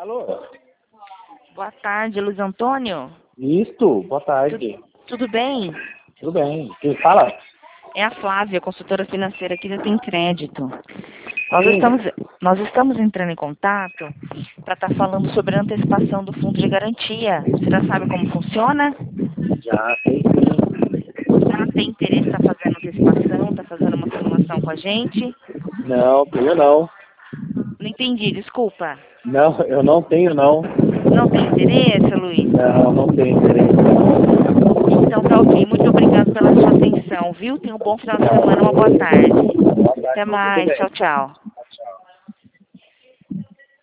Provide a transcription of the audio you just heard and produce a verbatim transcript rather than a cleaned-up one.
Alô? Boa tarde, Luiz Antônio. Isto, boa tarde. Tudo, tudo bem? Tudo bem. Quem fala? É a Flávia, consultora financeira aqui da Tem Crédito. Nós Sim. estamos, nós estamos entrando em contato para estar falando sobre a antecipação do fundo de garantia. Você já sabe como funciona? Já sei sim. Já tem interesse em estar fazendo antecipação, está fazendo uma simulação com a gente? Não, tenho não. Não entendi, desculpa. Não, eu não tenho não. Não tem interesse, Luiz? Não, não tenho interesse. Então tá ok. Muito obrigado pela sua atenção, viu? Tenha um bom final de semana, uma boa tarde. Boa tarde, Até tudo mais. bem. Tchau, tchau.